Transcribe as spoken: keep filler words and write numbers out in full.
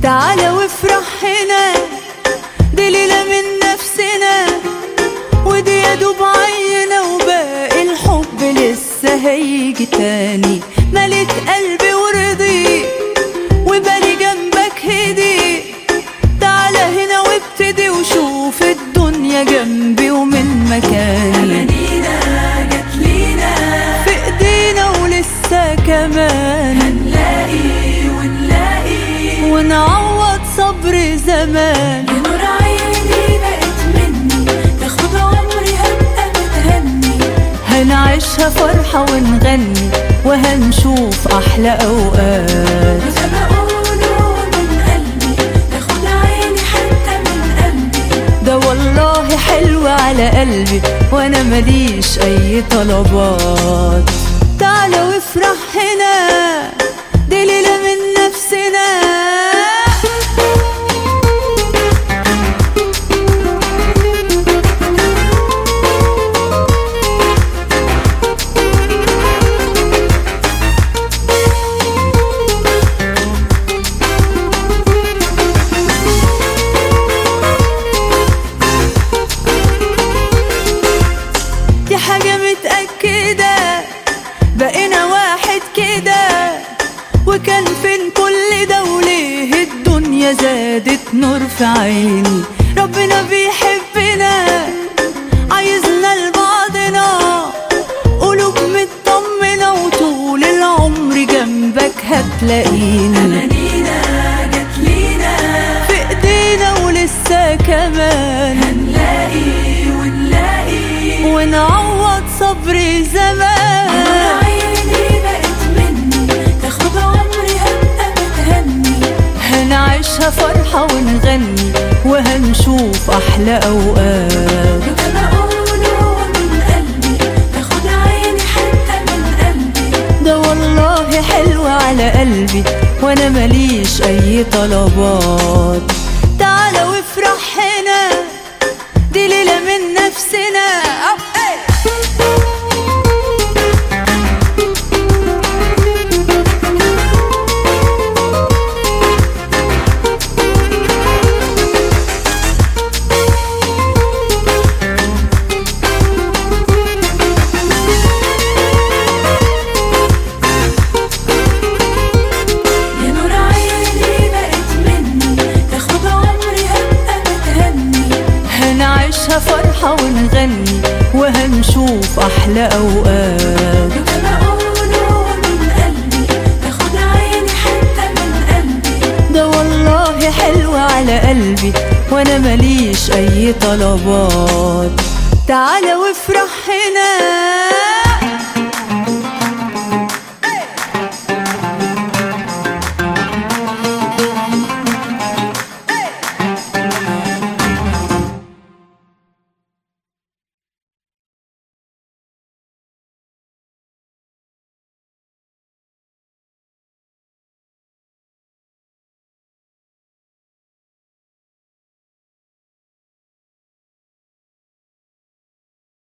تعالى وافرح هنا، دي ليلة من نفسنا، ودي يا دوب عينا وباقي الحب لسه هيجي تاني. مليت قلبي ورضي وبالي جنبك هدي، تعالى هنا وابتدي وشوف الدنيا جنبي ومن مكاني. أمانينا جت لينا في ايدينا ولسه كمان هنلاقي ونلاقي ونعوض صبر زمان. يا نور عيني بقت مني، تاخد عمري هبقى متهني، هنعيشها فرحة ونغني وهنشوف أحلى أوقات. وزي ما بقوله من قلبي، تاخد عيني حتى من قلبي، ده والله حلو على قلبي وأنا ماليش أي طلبات. تعالى وافرح هنا، دي ليلة من نفسنا. دي حاجة متأكدة، بقينا واحد كده، وكان فين كل ده وليه الدنيا زادت نور في عيني. ربنا بيحبنا عايزنا لبعضنا، قلوب مطمنة وطول العمر جنبك هتلاقيني. أمانينا جت لينا في ايدينا ولسه كمان هنلاقي ونلاقي، ونعوض صبر زمان. نور عيني بقت مني، تاخد عمري هبقى متهني، هنعيشها فرحة ونغني وهنشوف أحلى أوقات. وزي ما بقوله من قلبي، تاخد عيني حتى من قلبي، ده والله حلو على قلبي وأنا ماليش أي طلبات. تعالى وافرح هنا، دي ليلة من نفسنا. يا نور عيني بقت مني، تاخد عمري هبقى متهني، هنعيشها فرحة ونغني وهنشوف أحلى أوقات. وزي ما بقوله من قلبي، تاخد عيني حتى من قلبي، ده والله حلو على قلبي وأنا ماليش أي طلبات. تعالى وافرح هنا.